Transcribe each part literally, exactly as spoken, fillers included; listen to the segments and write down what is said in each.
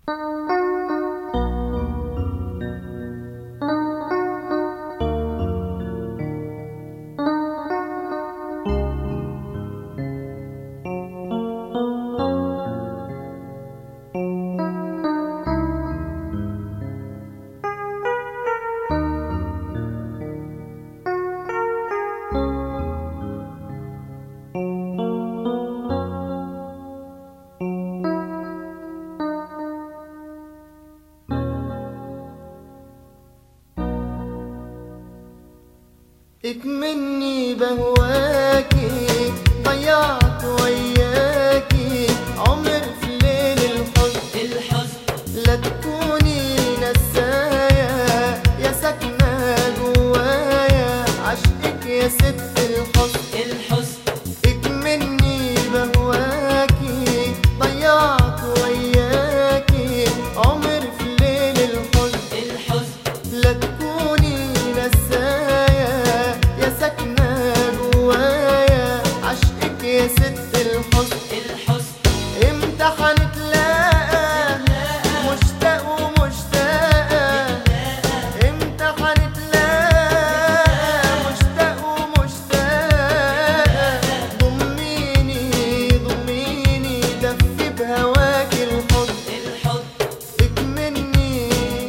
اكمني بهواكي ضيعت وياكي عمر في ليل الحزن الحزن لا تكوني نسايا يا ساكنة جوايا عشقك يا ست الحزن الحزن اكمني بهواكي ضيعت وياكي عمر في ليل الحزن الحزن لا تكوني نسايا يا ساكنة جوايا عشقك يا ست الحزن الحزن امتى هنتلاقى مشتاق ومشتاقة امتى هنتلاقى مشتاق ومشتاقة ضميني ضميني دفي بهواكي الحضن الحزن اكمني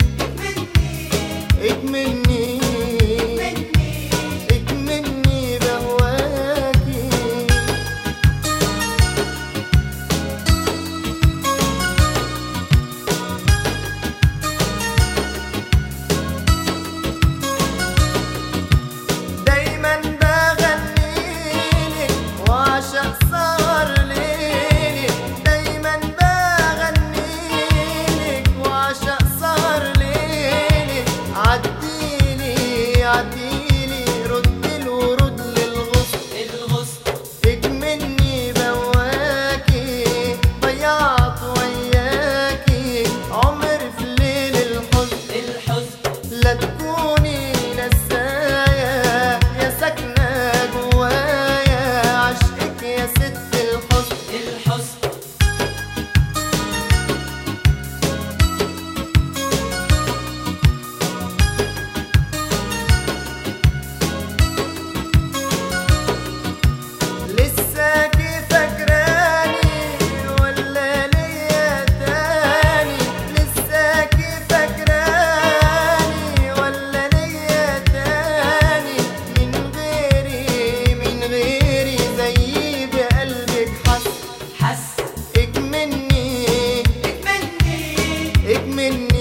اكمني اكمني بهواكي دايما بغنيلك وعشق سهر ليلك دايما بغنيلك وعشق سهر ليلك عديلي عديلي رد الورود للغصن الغصن اكمني بواكي ضيعت وياكي عمر في ليل الحزن الحزن لا تكوني نسايا يا ساكنة جوايا عشقك يا ست الحزن الحزن لساكي فاكراني ولا ليا تاني لساكي فاكراني ولا ليا تاني من غيري من غيري زي بقلبك حس حس اكمني اكمني اكمني